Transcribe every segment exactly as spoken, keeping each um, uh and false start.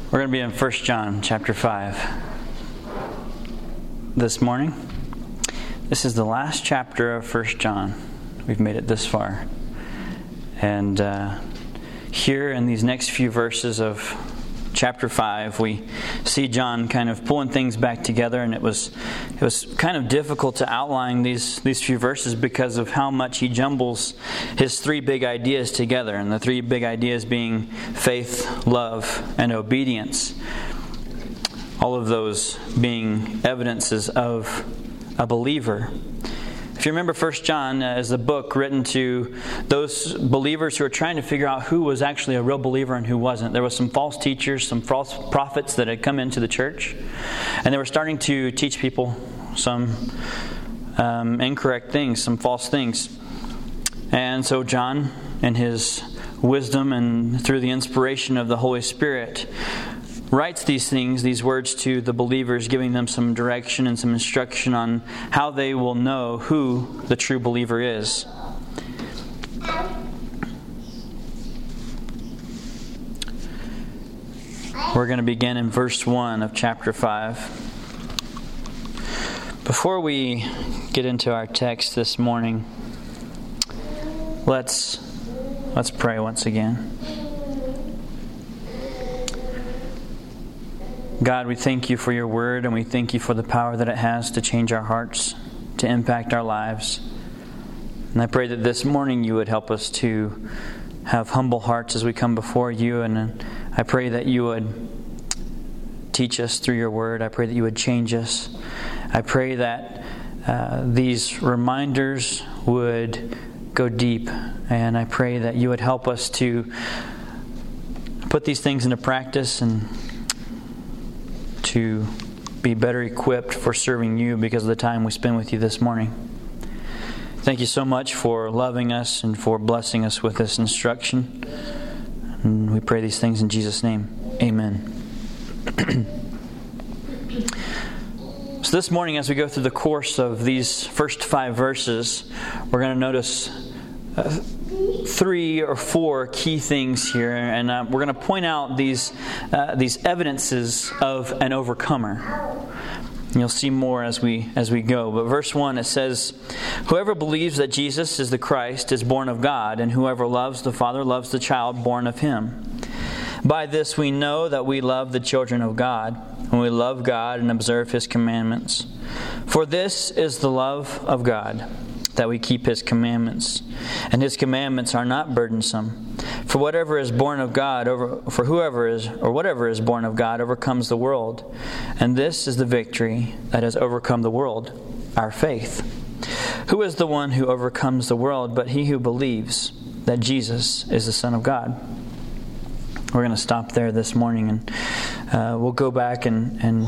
We're going to be in First John chapter five this morning. This is the last chapter of First John. We've made it this far. And uh, here in these next few verses of chapter five, we see John kind of pulling things back together, and it was it was kind of difficult to outline these these few verses because of how much he jumbles his three big ideas together, and the three big ideas being faith, love, and obedience. All of those being evidences of a believer. If you remember, First John uh, is a book written to those believers who are trying to figure out who was actually a real believer and who wasn't. There were some false teachers, some false prophets that had come into the church, and they were starting to teach people some um, incorrect things, some false things. And so John, in his wisdom and through the inspiration of the Holy Spirit, writes these things, these words to the believers, giving them some direction and some instruction on how they will know who the true believer is. We're going to begin in verse one of chapter five. Before we get into our text this morning, let's let's pray once again. God, we thank you for your word, and we thank you for the power that it has to change our hearts, to impact our lives. And I pray that this morning you would help us to have humble hearts as we come before you, and I pray that you would teach us through your word. I pray that you would change us. I pray that uh, these reminders would go deep, and I pray that you would help us to put these things into practice and to be better equipped for serving you because of the time we spend with you this morning. Thank you so much for loving us and for blessing us with this instruction. And we pray these things in Jesus' name. Amen. So this morning, as we go through the course of these first five verses, we're going to notice uh, three or four key things here, and uh, we're going to point out these uh, these evidences of an overcomer. And you'll see more as we as we go. But verse one, it says, "Whoever believes that Jesus is the Christ is born of God, and whoever loves the Father loves the child born of him. By this we know that we love the children of God, when we love God and observe His commandments. For this is the love of God, that we keep His commandments. And His commandments are not burdensome. For whatever is born of God, over, for whoever is, or whatever is born of God overcomes the world. And this is the victory that has overcome the world, our faith. Who is the one who overcomes the world but he who believes that Jesus is the Son of God?" We're going to stop there this morning, and uh, we'll go back and, and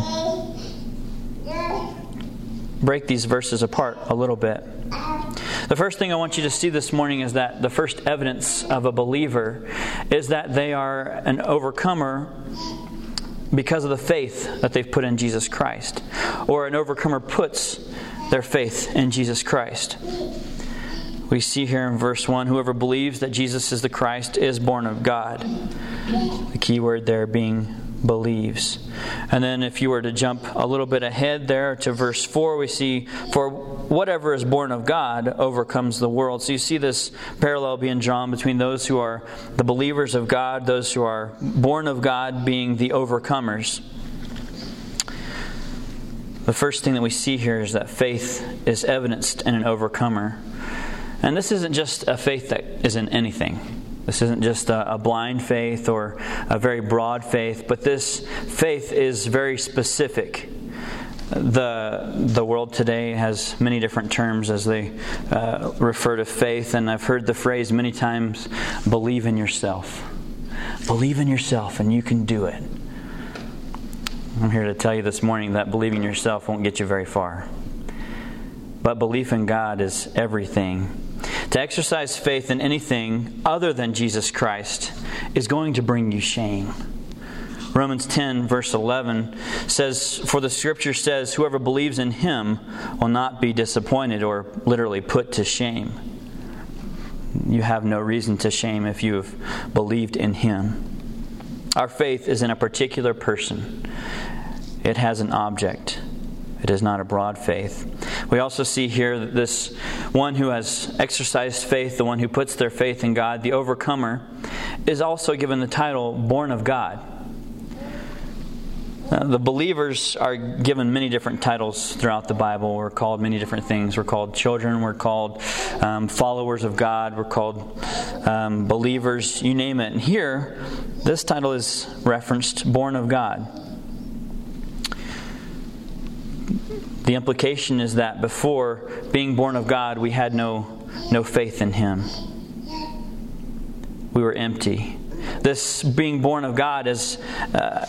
break these verses apart a little bit. The first thing I want you to see this morning is that the first evidence of a believer is that they are an overcomer because of the faith that they've put in Jesus Christ, or an overcomer puts their faith in Jesus Christ. We see here in verse one, whoever believes that Jesus is the Christ is born of God. The key word there being believes. And then if you were to jump a little bit ahead there to verse four, we see, for whatever is born of God overcomes the world. So you see this parallel being drawn between those who are the believers of God, those who are born of God being the overcomers. The first thing that we see here is that faith is evidenced in an overcomer. And this isn't just a faith that is in anything. This isn't just a, a blind faith or a very broad faith, but this faith is very specific. The the world today has many different terms as they uh, refer to faith, and I've heard the phrase many times, believe in yourself. Believe in yourself and you can do it. I'm here to tell you this morning that believing in yourself won't get you very far. But belief in God is everything. To exercise faith in anything other than Jesus Christ is going to bring you shame. Romans ten verse eleven says, "For the Scripture says, whoever believes in Him will not be disappointed," or literally put to shame. You have no reason to shame if you have believed in Him. Our faith is in a particular person. It has an object. It is not a broad faith. We also see here that this one who has exercised faith, the one who puts their faith in God, the overcomer, is also given the title born of God. Uh, the believers are given many different titles throughout the Bible. We're called many different things. We're called children. We're called um, followers of God. We're called um, believers. You name it. And here, this title is referenced, born of God. The implication is that before being born of God, we had no, no faith in Him. We were empty. This being born of God is uh,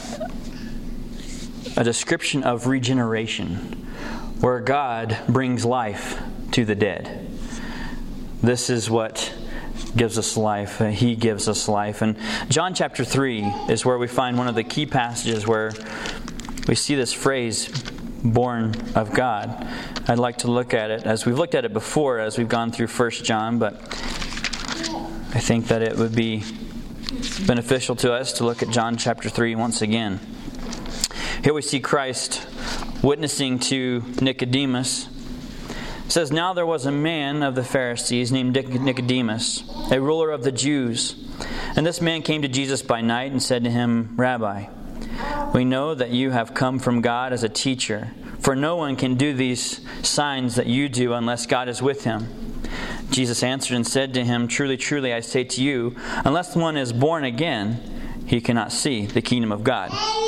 a description of regeneration, where God brings life to the dead. This is what gives us life. He gives us life. And John chapter three is where we find one of the key passages where we see this phrase, born of God. I'd like to look at it as we've looked at it before as we've gone through First John, but I think that it would be beneficial to us to look at John chapter three once again. Here we see Christ witnessing to Nicodemus. It says, "Now there was a man of the Pharisees named Nicodemus, a ruler of the Jews. And this man came to Jesus by night and said to him, 'Rabbi, we know that you have come from God as a teacher, for no one can do these signs that you do unless God is with him.' Jesus answered and said to him, 'Truly, truly, I say to you, unless one is born again, he cannot see the kingdom of God.'"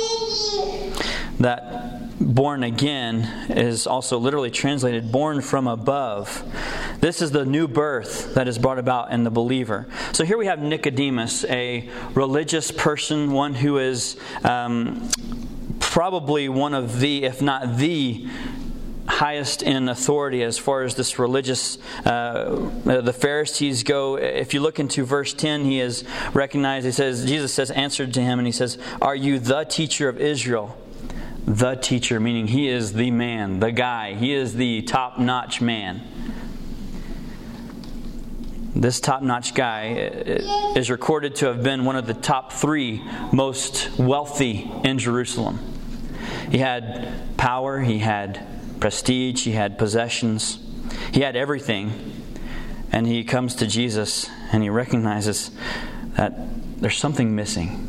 That born again is also literally translated born from above. This is the new birth that is brought about in the believer. So here we have Nicodemus, a religious person, one who is um, probably one of the, if not the, highest in authority as far as this religious, uh, the Pharisees go. If you look into verse ten, he is recognized. He says, Jesus says, answered to him, and he says, "Are you the teacher of Israel?" The teacher, meaning he is the man, the guy. He is the top-notch man. This top-notch guy is recorded to have been one of the top three most wealthy in Jerusalem. He had power, he had prestige, he had possessions, he had everything. And he comes to Jesus and he recognizes that there's something missing.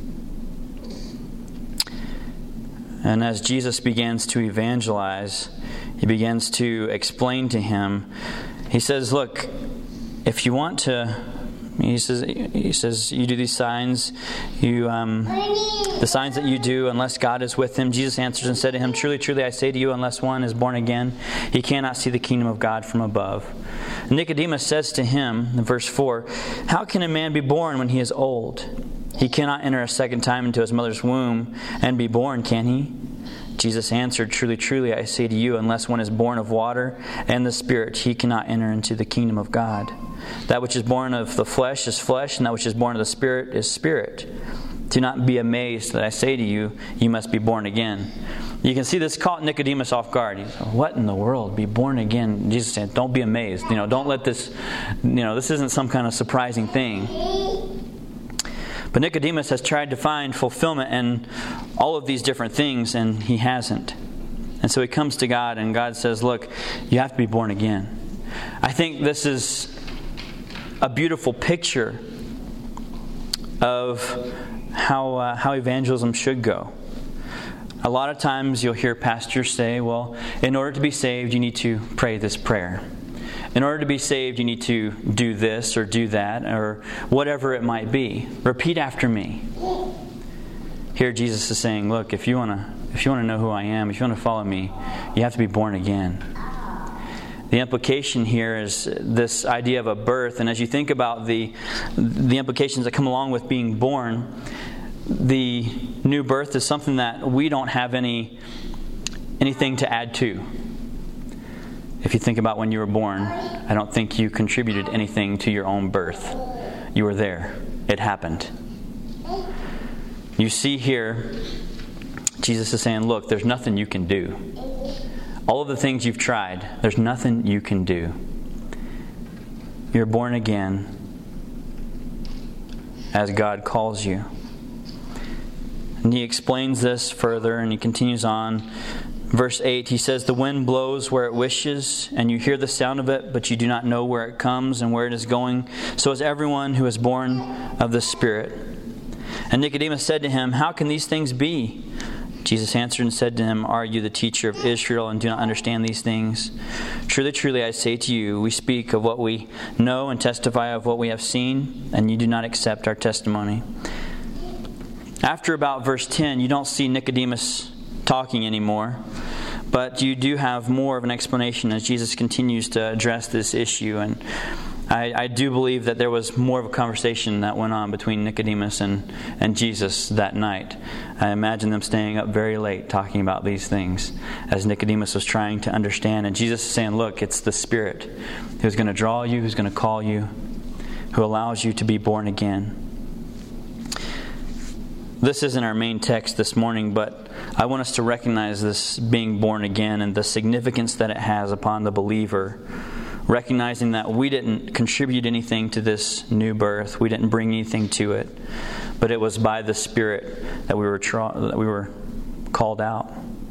And as Jesus begins to evangelize, he begins to explain to him, he says, "Look, if you want to," he says, he says, "you do these signs, you um, the signs that you do, unless God is with him." Jesus answers and said to him, "Truly, truly, I say to you, unless one is born again, he cannot see the kingdom of God from above." Nicodemus says to him, in verse four, "How can a man be born when he is old? He cannot enter a second time into his mother's womb and be born, can he?" Jesus answered, "Truly, truly, I say to you, unless one is born of water and the Spirit, he cannot enter into the kingdom of God. That which is born of the flesh is flesh, and that which is born of the Spirit is spirit. Do not be amazed that I say to you, you must be born again." You can see this caught Nicodemus off guard. He's like, "What in the world? Be born again?" Jesus said, "Don't be amazed. You know, don't let this, you know, this isn't some kind of surprising thing." But Nicodemus has tried to find fulfillment in all of these different things, and he hasn't. And so he comes to God, and God says, "Look, you have to be born again." I think this is a beautiful picture of how uh, how evangelism should go. A lot of times you'll hear pastors say, "Well, in order to be saved, you need to pray this prayer. In order to be saved, you need to do this or do that," or whatever it might be. "Repeat after me." Here Jesus is saying, "Look, if you want to if you want to know who I am, if you want to follow me, you have to be born again." The implication here is this idea of a birth, and as you think about the the implications that come along with being born, the new birth is something that we don't have any anything to add to. If you think about when you were born, I don't think you contributed anything to your own birth. You were there. It happened. You see here, Jesus is saying, "Look, there's nothing you can do. All of the things you've tried, there's nothing you can do. You're born again as God calls you. And he explains this further, and he continues on. Verse eight, he says, "The wind blows where it wishes, and you hear the sound of it, but you do not know where it comes and where it is going. So is everyone who is born of the Spirit." And Nicodemus said to him, "How can these things be?" Jesus answered and said to him, "Are you the teacher of Israel and do not understand these things? Truly, truly, I say to you, we speak of what we know and testify of what we have seen, and you do not accept our testimony." After about verse ten, you don't see Nicodemus talking anymore, but you do have more of an explanation as Jesus continues to address this issue. And I, I do believe that there was more of a conversation that went on between Nicodemus and, and Jesus that night. I imagine them staying up very late talking about these things as Nicodemus was trying to understand. And Jesus is saying, look, it's the Spirit who's going to draw you, who's going to call you, who allows you to be born again. This isn't our main text this morning, but I want us to recognize this being born again and the significance that it has upon the believer. Recognizing that we didn't contribute anything to this new birth. We didn't bring anything to it. But it was by the Spirit that we were tra- that we were called out.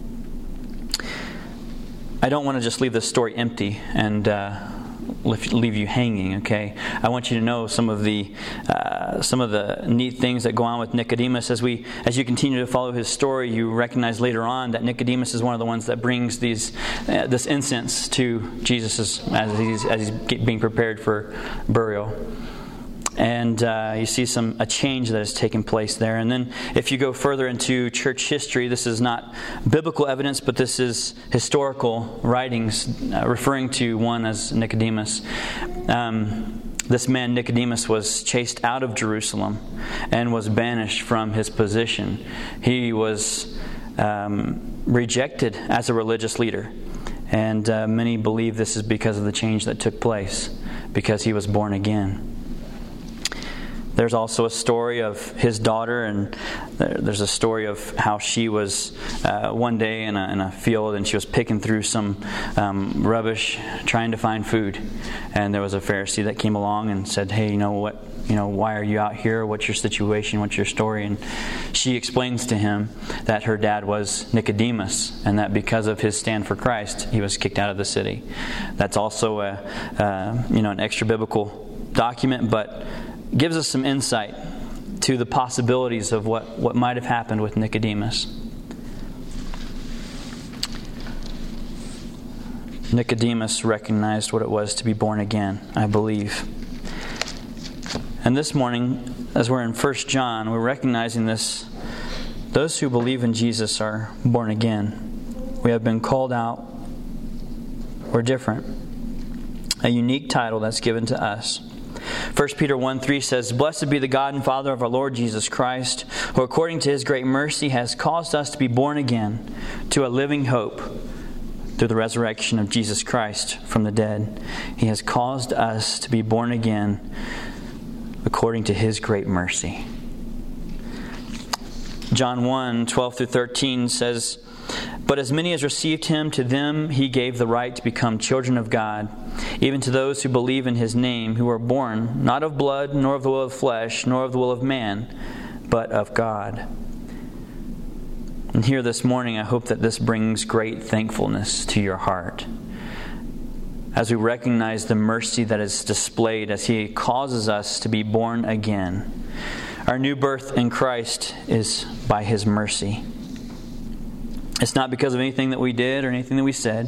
I don't want to just leave this story empty and uh, leave you hanging, okay? I want you to know some of the uh, some of the neat things that go on with Nicodemus. As we as you continue to follow his story, you recognize later on that Nicodemus is one of the ones that brings these uh, this incense to Jesus as, as he's as he's being prepared for burial. And uh, you see some a change that has taken place there. And then if you go further into church history, this is not biblical evidence, but this is historical writings uh, referring to one as Nicodemus. Um, this man Nicodemus was chased out of Jerusalem and was banished from his position. He was um, rejected as a religious leader. And uh, many believe this is because of the change that took place, because he was born again. There's also a story of his daughter, and there's a story of how she was uh, one day in a, in a field, and she was picking through some um, rubbish, trying to find food. And there was a Pharisee that came along and said, "Hey, you know what? You know, why are you out here? What's your situation? What's your story?" And she explains to him that her dad was Nicodemus, and that because of his stand for Christ, he was kicked out of the city. That's also a uh, you know an extra biblical document, but gives us some insight to the possibilities of what, what might have happened with Nicodemus. Nicodemus recognized what it was to be born again, I believe. And this morning, as we're in First John, we're recognizing this. Those who believe in Jesus are born again. We have been called out. We're different. A unique title that's given to us. First Peter one three says, "Blessed be the God and Father of our Lord Jesus Christ, who according to His great mercy has caused us to be born again to a living hope through the resurrection of Jesus Christ from the dead." He has caused us to be born again according to His great mercy. John one twelve through thirteen says, "But as many as received Him, to them He gave the right to become children of God, even to those who believe in His name, who are born not of blood, nor of the will of flesh, nor of the will of man, but of God." And here this morning, I hope that this brings great thankfulness to your heart, as we recognize the mercy that is displayed as He causes us to be born again. Our new birth in Christ is by His mercy. It's not because of anything that we did or anything that we said.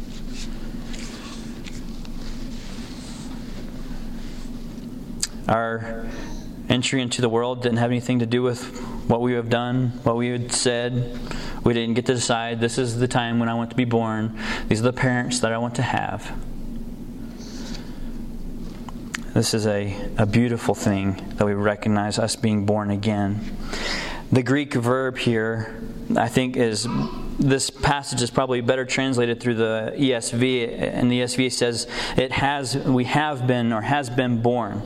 Our entry into the world didn't have anything to do with what we have done, what we had said. We didn't get to decide, this is the time when I want to be born. These are the parents that I want to have. This is a, a beautiful thing that we recognize, us being born again. The Greek verb here, I think, is, this passage is probably better translated through the E S V. And the E S V says, it has, we have been or has been born.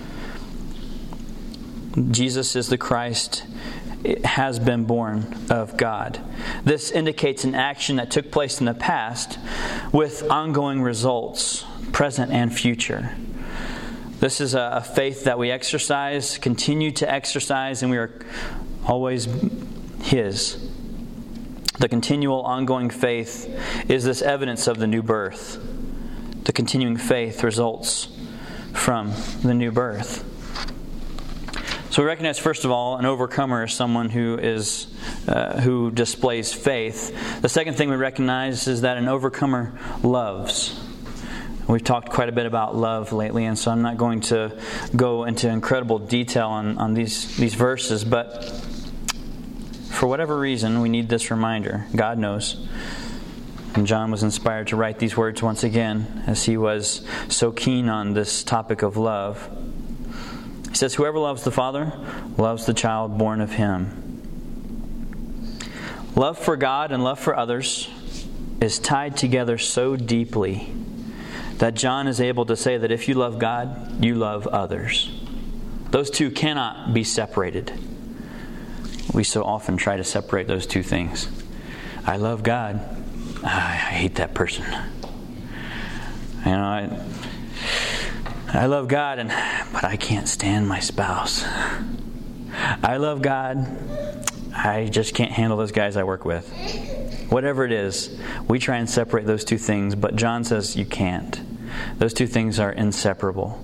Jesus is the Christ. It has been born of God. This indicates an action that took place in the past with ongoing results, present and future. This is a faith that we exercise, continue to exercise, and we are always His. The continual, ongoing faith is this evidence of the new birth. The continuing faith results from the new birth. So we recognize, first of all, an overcomer is someone who is uh, who displays faith. The second thing we recognize is that an overcomer loves. We've talked quite a bit about love lately, and so I'm not going to go into incredible detail on, on these, these verses, but for whatever reason, we need this reminder. God knows. And John was inspired to write these words once again, as he was so keen on this topic of love. He says, "Whoever loves the Father loves the child born of Him." Love for God and love for others is tied together so deeply that John is able to say that if you love God, you love others. Those two cannot be separated. We so often try to separate those two things. I love God. I hate that person. You know, I, I love God, and but I can't stand my spouse. I love God. I just can't handle those guys I work with. Whatever it is, we try and separate those two things, but John says you can't. Those two things are inseparable.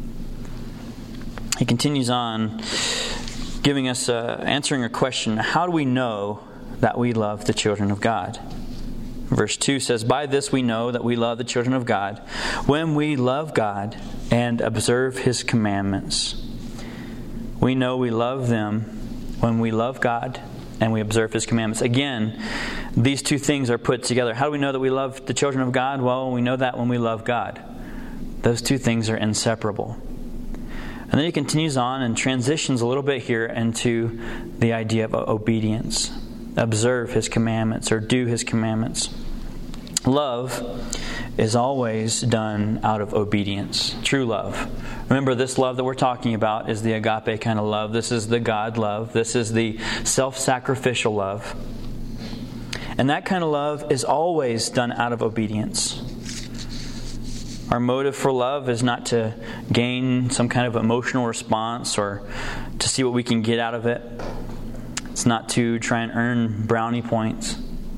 He continues on, giving us, uh, answering a question: how do we know that we love the children of God? Verse two says, "By this we know that we love the children of God, when we love God and observe His commandments." We know we love them when we love God and we observe His commandments. Again, these two things are put together. How do we know that we love the children of God? Well, we know that when we love God. Those two things are inseparable. And then he continues on and transitions a little bit here into the idea of obedience. Observe His commandments, or do His commandments. Love is always done out of obedience. True love. Remember, this love that we're talking about is the agape kind of love. This is the God love. This is the self-sacrificial love. And that kind of love is always done out of obedience. Our motive for love is not to gain some kind of emotional response or to see what we can get out of it. It's not to try and earn brownie points.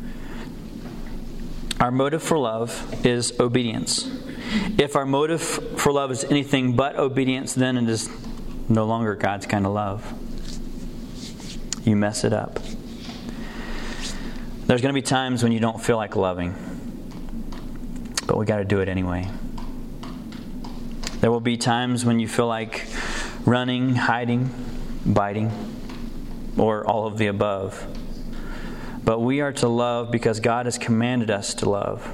Our motive for love is obedience. If our motive for love is anything but obedience, then it is no longer God's kind of love. You mess it up. There's going to be times when you don't feel like loving, but we got to do it anyway. There will be times when you feel like running, hiding, biting, or all of the above. But we are to love because God has commanded us to love.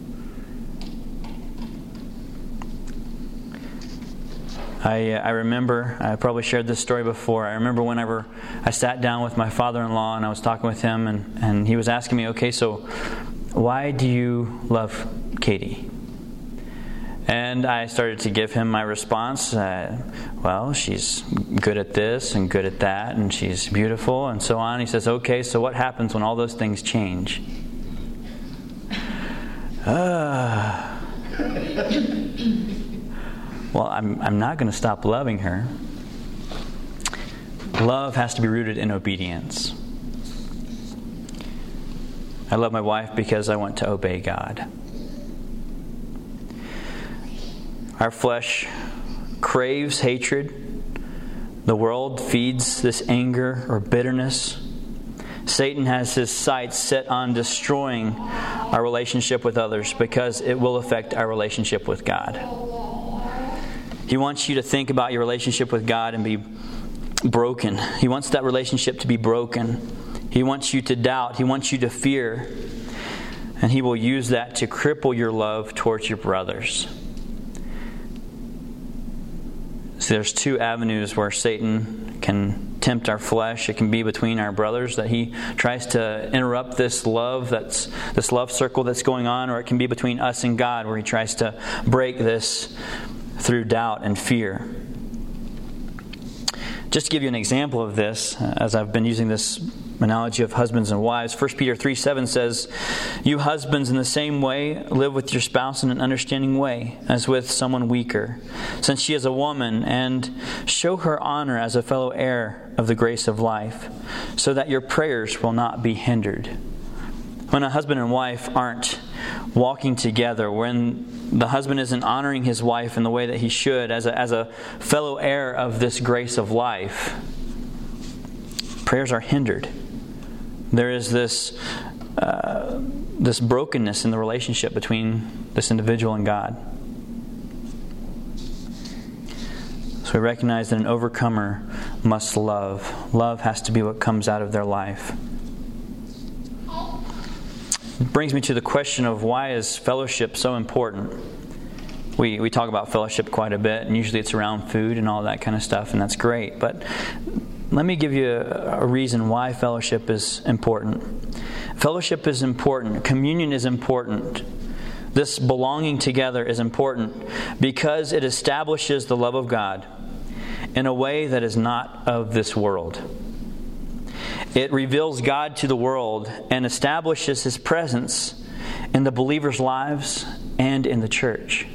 I uh, I remember, I probably shared this story before, I remember whenever I sat down with my father-in-law and I was talking with him, and, and he was asking me, okay, so why do you love Katie? And I started to give him my response. Uh, well, she's good at this and good at that, and she's beautiful, and so on. He says, okay, so what happens when all those things change? Uh, well, I'm, I'm not going to stop loving her. Love has to be rooted in obedience. I love my wife because I want to obey God. Our flesh craves hatred. The world feeds this anger or bitterness. Satan has his sights set on destroying our relationship with others because it will affect our relationship with God. He wants you to think about your relationship with God and be broken. He wants that relationship to be broken. He wants you to doubt. He wants you to fear. And he will use that to cripple your love towards your brothers. So there's two avenues where Satan can tempt our flesh. It can be between our brothers, that he tries to interrupt this love that's this love circle that's going on, or it can be between us and God, where he tries to break this through doubt and fear. Just to give you an example of this, as I've been using this analogy of husbands and wives. First Peter three seven says, "You husbands in the same way live with your spouse in an understanding way, as with someone weaker, since she is a woman, and show her honor as a fellow heir of the grace of life, so that your prayers will not be hindered." When a husband and wife aren't walking together, when the husband isn't honoring his wife in the way that he should as a, as a fellow heir of this grace of life, prayers are hindered. There is this uh, this brokenness in the relationship between this individual and God. So we recognize that an overcomer must love. Love has to be what comes out of their life. It brings me to the question of, why is fellowship so important? We we talk about fellowship quite a bit, and usually it's around food and all that kind of stuff, and that's great. But let me give you a, a reason why fellowship is important. Fellowship is important. Communion is important. This belonging together is important because it establishes the love of God in a way that is not of this world. It reveals God to the world and establishes His presence in the believers' lives and in the church.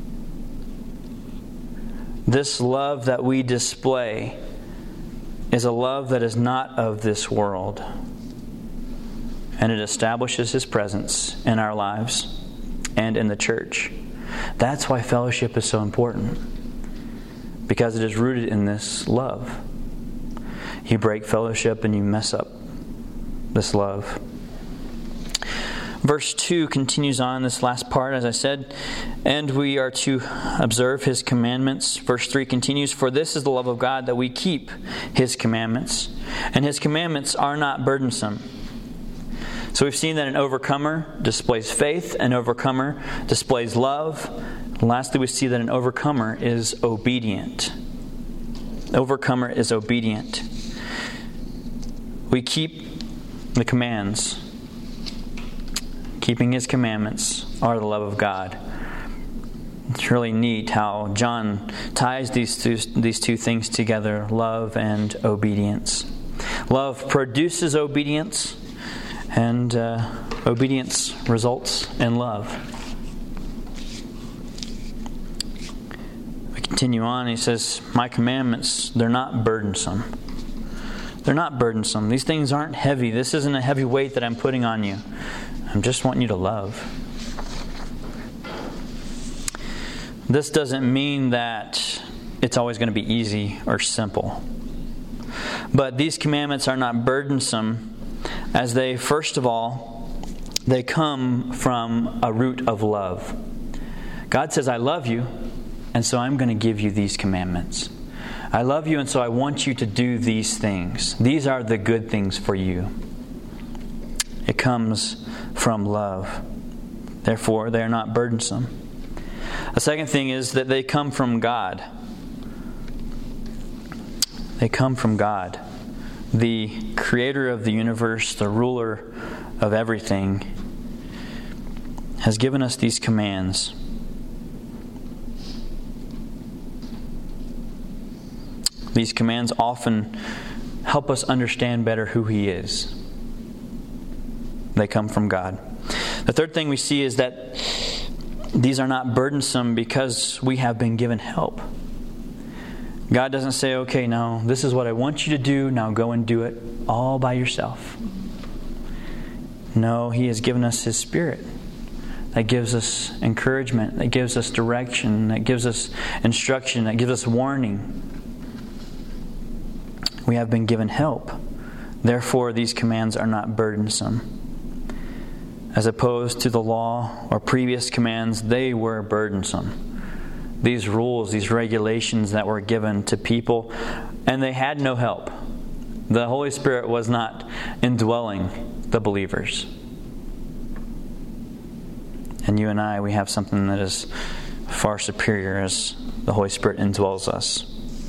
This love that we display is a love that is not of this world. And it establishes His presence in our lives and in the church. That's why fellowship is so important. Because it is rooted in this love. You break fellowship and you mess up this love. Verse two continues on this last part, as I said, and we are to observe His commandments. Verse three continues, "For this is the love of God, that we keep His commandments, and His commandments are not burdensome." So we've seen that an overcomer displays faith, an overcomer displays love. And lastly, we see that an overcomer is obedient. Overcomer is obedient. We keep the commands. Keeping His commandments are the love of God. It's really neat how John ties these two, these two things together, love and obedience. Love produces obedience, and uh, obedience results in love. We continue on. He says, "My commandments, they're not burdensome." They're not burdensome. These things aren't heavy. This isn't a heavy weight that I'm putting on you. I'm just wanting you to love. This doesn't mean that it's always going to be easy or simple. But these commandments are not burdensome, as they, first of all, they come from a root of love. God says, "I love you, and so I'm going to give you these commandments. I love you, and so I want you to do these things. These are the good things for you." It comes from love. Therefore, they are not burdensome. A second thing is that they come from God. They come from God, the creator of the universe, the ruler of everything, has given us these commands. These commands often help us understand better who He is. They come from God. The third thing we see is that these are not burdensome because we have been given help. God doesn't say, "Okay, now this is what I want you to do. Now go and do it all by yourself." No, He has given us His Spirit that gives us encouragement, that gives us direction, that gives us instruction, that gives us warning. We have been given help. Therefore, these commands are not burdensome. As opposed to the law or previous commands, they were burdensome. These rules, these regulations that were given to people, and they had no help. The Holy Spirit was not indwelling the believers. And you and I, we have something that is far superior as the Holy Spirit indwells us.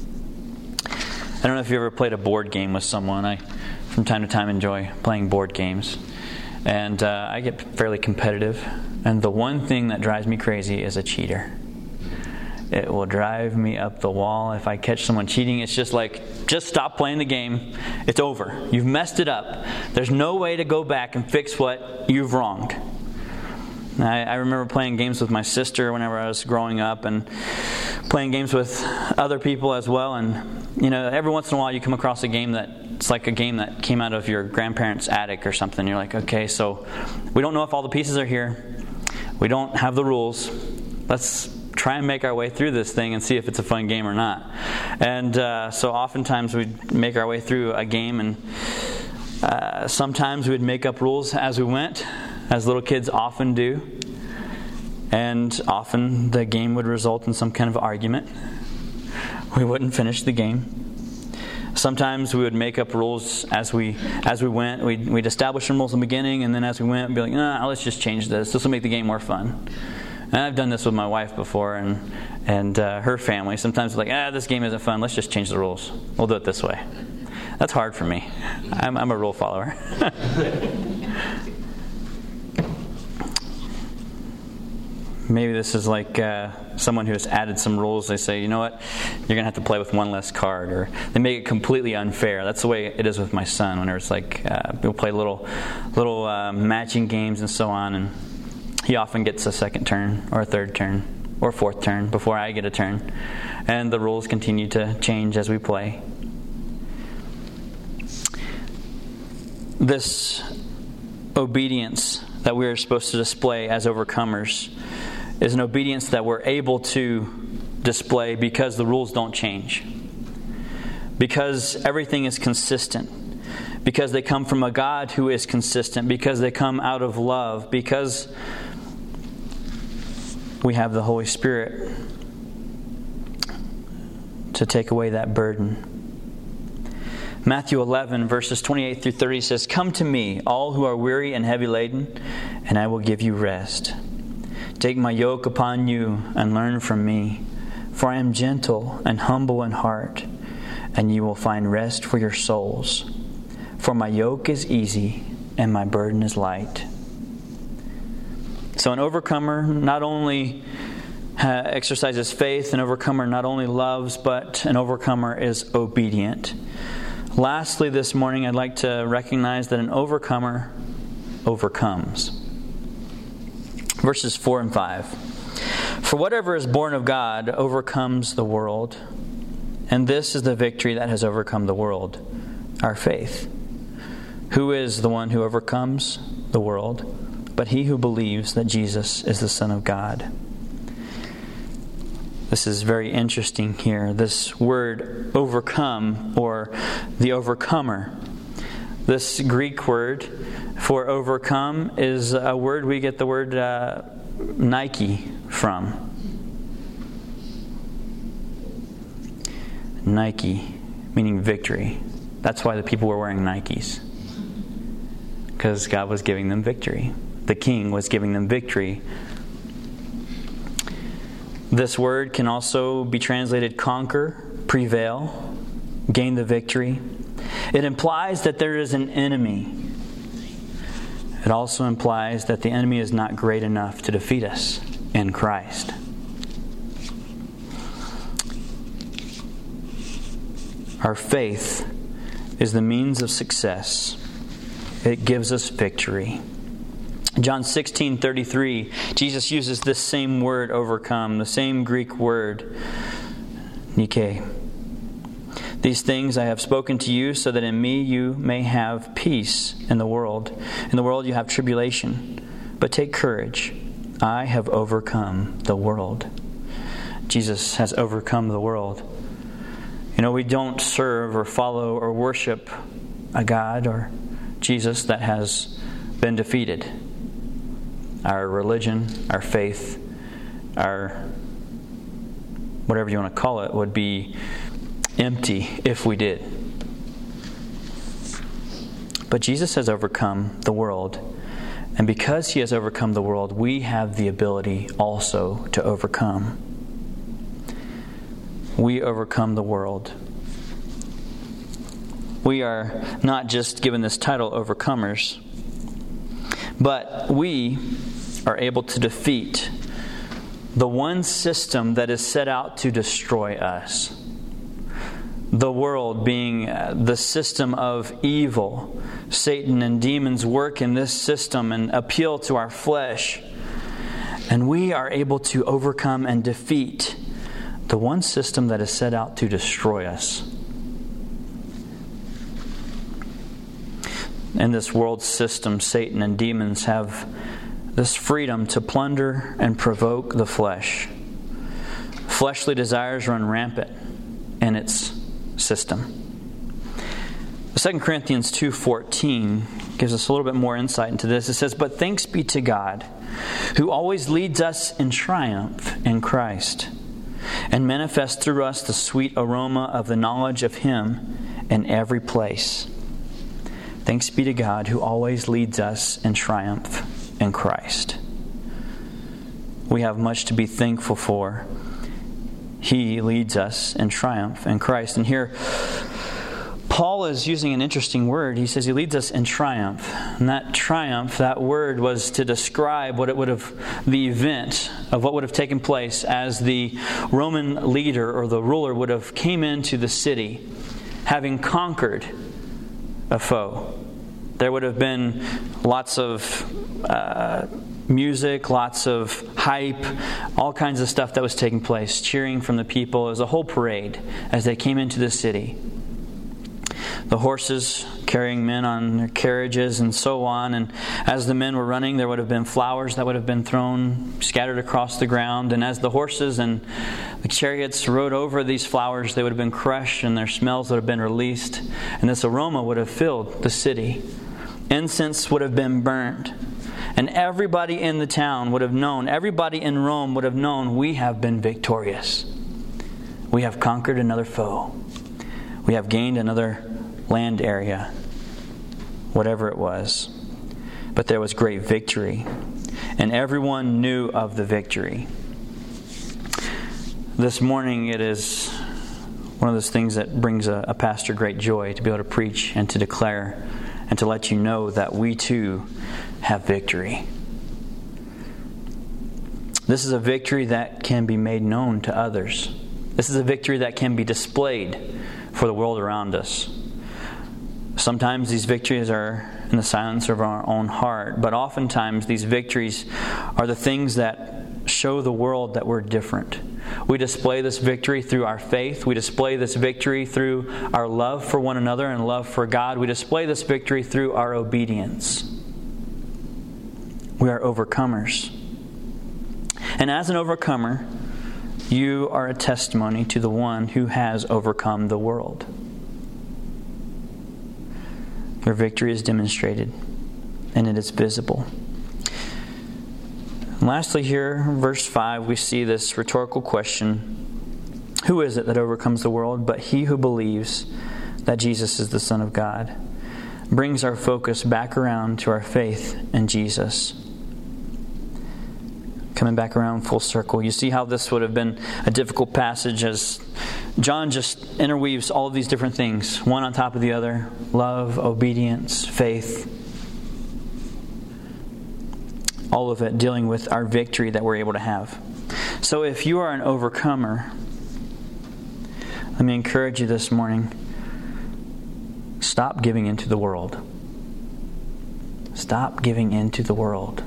I don't know if you ever played a board game with someone. I, from time to time, enjoy playing board games. And uh, I get fairly competitive. And the one thing that drives me crazy is a cheater. It will drive me up the wall if I catch someone cheating. It's just like, just stop playing the game. It's over. You've messed it up. There's no way to go back and fix what you've wronged. I, I remember playing games with my sister whenever I was growing up, and playing games with other people as well. And, you know, every once in a while you come across a game that it's like a game that came out of your grandparents' attic or something. You're like, okay, so we don't know if all the pieces are here. We don't have the rules. Let's try and make our way through this thing and see if it's a fun game or not. And uh, so oftentimes we'd make our way through a game, and uh, sometimes we'd make up rules as we went, as little kids often do. And often the game would result in some kind of argument. We wouldn't finish the game. Sometimes we would make up rules as we as we went. We'd, we'd establish some rules in the beginning, and then as we went, we'd be like, nah, let's just change this. This will make the game more fun. And I've done this with my wife before, and and uh, her family. Sometimes it's like, ah, this game isn't fun. Let's just change the rules. We'll do it this way. That's hard for me. I'm, I'm a rule follower. Maybe this is like uh, someone who has added some rules. They say, you know what, you're going to have to play with one less card. Or they make it completely unfair. That's the way it is with my son. Whenever it's like, uh, we'll play little, little uh, matching games and so on. And he often gets a second turn or a third turn or a fourth turn before I get a turn. And the rules continue to change as we play. This obedience that we are supposed to display as overcomers is an obedience that we're able to display because the rules don't change. Because everything is consistent. Because they come from a God who is consistent. Because they come out of love. Because we have the Holy Spirit to take away that burden. Matthew eleven, verses twenty-eight through thirty says, "Come to me, all who are weary and heavy laden, and I will give you rest. Take my yoke upon you and learn from me, for I am gentle and humble in heart, and you will find rest for your souls. For my yoke is easy and my burden is light." So an overcomer not only uh, exercises faith, an overcomer not only loves, but an overcomer is obedient. Lastly, this morning, I'd like to recognize that an overcomer overcomes. Verses four and five. "For whatever is born of God overcomes the world. And this is the victory that has overcome the world, our faith. Who is the one who overcomes the world but he who believes that Jesus is the Son of God?" This is very interesting here. This word overcome, or the overcomer. This Greek word for overcome is a word we get the word uh, Nike from. Nike, meaning victory. That's why the people were wearing Nikes. Because God was giving them victory. The King was giving them victory. This word can also be translated conquer, prevail, gain the victory. It implies that there is an enemy. It also implies that the enemy is not great enough to defeat us in Christ. Our faith is the means of success. It gives us victory. John sixteen thirty-three, Jesus uses this same word, overcome, the same Greek word, Nike. "These things I have spoken to you so that in me you may have peace in the world. In the world you have tribulation, but take courage. I have overcome the world." Jesus has overcome the world. You know, we don't serve or follow or worship a God or Jesus that has been defeated. Our religion, our faith, our whatever you want to call it, would be empty if we did. But Jesus has overcome the world. And because He has overcome the world, we have the ability also to overcome. We overcome the world. We are not just given this title, overcomers, but we are able to defeat the one system that is set out to destroy us. The world being the system of evil. Satan and demons work in this system and appeal to our flesh. And we are able to overcome and defeat the one system that is set out to destroy us. In this world system, Satan and demons have this freedom to plunder and provoke the flesh. Fleshly desires run rampant in its system. Second Corinthians two fourteen gives us a little bit more insight into this. It says, "But thanks be to God, who always leads us in triumph in Christ, and manifests through us the sweet aroma of the knowledge of Him in every place." Thanks be to God, who always leads us in triumph in Christ. We have much to be thankful for. He leads us in triumph in Christ. And here, Paul is using an interesting word. He says he leads us in triumph. And that triumph, that word was to describe what it would have, the event of what would have taken place as the Roman leader or the ruler would have came into the city, having conquered a foe. There would have been lots of uh, music, lots of hype, all kinds of stuff that was taking place, cheering from the people. It was a whole parade as they came into the city. The horses carrying men on their carriages and so on. And as the men were running, there would have been flowers that would have been thrown, scattered across the ground. And as the horses and the chariots rode over these flowers, they would have been crushed and their smells would have been released. And this aroma would have filled the city. Incense would have been burned. And everybody in the town would have known, everybody in Rome would have known, we have been victorious. We have conquered another foe. We have gained another land area, whatever it was. But there was great victory, and everyone knew of the victory. This morning it is one of those things that brings a, a pastor great joy to be able to preach and to declare and to let you know that we too have victory. This is a victory that can be made known to others. This is a victory that can be displayed for the world around us. Sometimes these victories are in the silence of our own heart, but oftentimes these victories are the things that show the world that we're different. We display this victory through our faith. We display this victory through our love for one another and love for God. We display this victory through our obedience. We are overcomers. And as an overcomer, you are a testimony to the one who has overcome the world. Your victory is demonstrated, and it is visible. And lastly here, verse five, we see this rhetorical question. Who is it that overcomes the world but he who believes that Jesus is the Son of God? Brings our focus back around to our faith in Jesus. Coming back around full circle. You see how this would have been a difficult passage as John just interweaves all of these different things, one on top of the other. Love, obedience, faith. All of it dealing with our victory that we're able to have. So if you are an overcomer, let me encourage you this morning. Stop giving into the world. Stop giving into the world.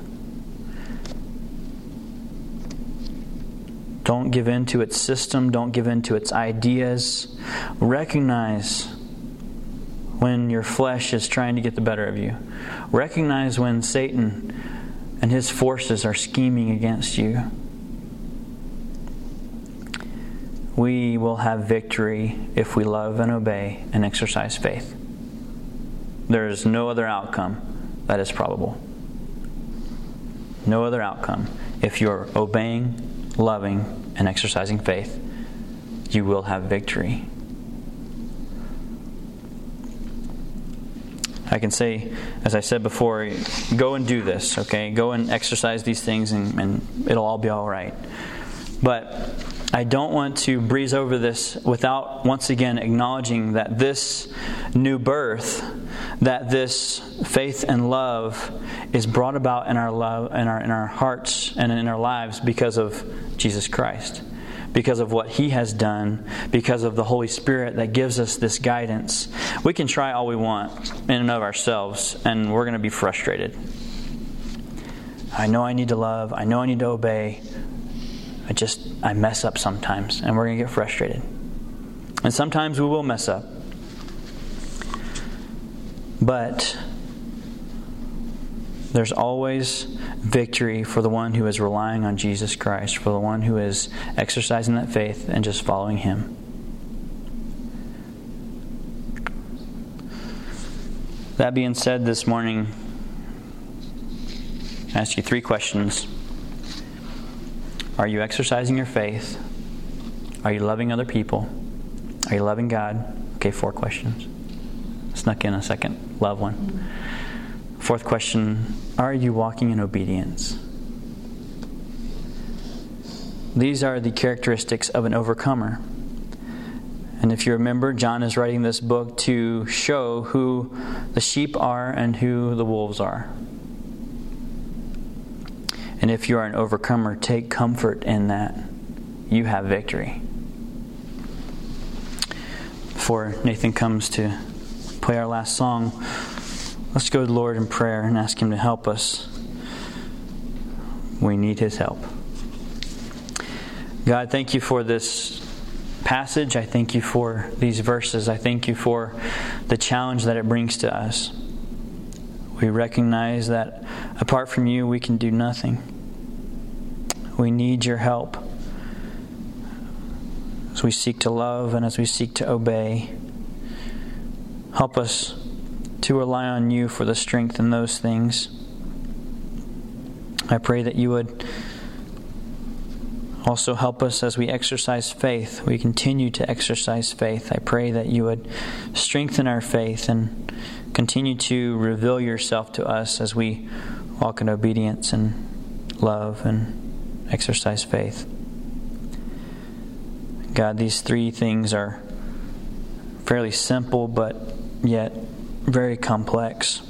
Don't give in to its system. Don't give in to its ideas. Recognize when your flesh is trying to get the better of you. Recognize when Satan and his forces are scheming against you. We will have victory if we love and obey and exercise faith. There is no other outcome that is probable. No other outcome. If you're obeying, loving, and exercising faith, you will have victory. I can say, as I said before, go and do this, okay? Go and exercise these things and, and it'll all be all right. But I don't want to breeze over this without once again acknowledging that this new birth, that this faith and love is brought about in our love, in our in our hearts and in our lives because of Jesus Christ, because of what He has done, because of the Holy Spirit that gives us this guidance. We can try all we want in and of ourselves, and we're going to be frustrated. I know I need to love. I know I need to obey. I just, I mess up sometimes, and we're going to get frustrated. And sometimes we will mess up. But there's always victory for the one who is relying on Jesus Christ, for the one who is exercising that faith and just following Him. That being said, this morning, I ask you three questions. Are you exercising your faith? Are you loving other people? Are you loving God? Okay, four questions. Snuck in a second love one. Fourth question, are you walking in obedience? These are the characteristics of an overcomer. And if you remember, John is writing this book to show who the sheep are and who the wolves are. And if you are an overcomer, take comfort in that. You have victory. Before Nathan comes to play our last song, let's go to the Lord in prayer and ask Him to help us. We need His help. God, thank You for this passage. I thank You for these verses. I thank You for the challenge that it brings to us. We recognize that apart from You, we can do nothing. We need Your help as we seek to love and as we seek to obey. Help us to rely on You for the strength in those things. I pray that You would also help us as we exercise faith. We continue to exercise faith. I pray that You would strengthen our faith and continue to reveal Yourself to us as we walk in obedience and love and exercise faith. God, these three things are fairly simple, but yet very complex.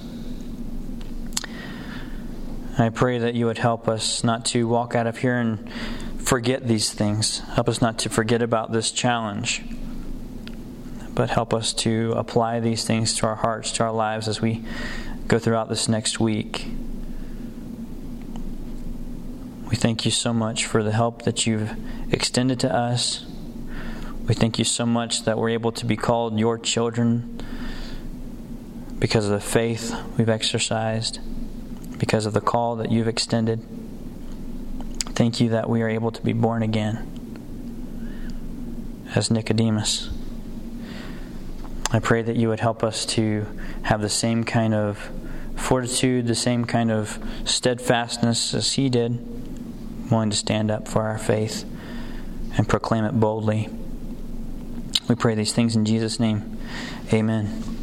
I pray that You would help us not to walk out of here and forget these things. Help us not to forget about this challenge, but help us to apply these things to our hearts, to our lives as we go throughout this next week. We thank You so much for the help that You've extended to us. We thank You so much that we're able to be called Your children because of the faith we've exercised, because of the call that You've extended. Thank You that we are able to be born again as Nicodemus. I pray that You would help us to have the same kind of fortitude, the same kind of steadfastness as He did, willing to stand up for our faith and proclaim it boldly. We pray these things in Jesus' name. Amen.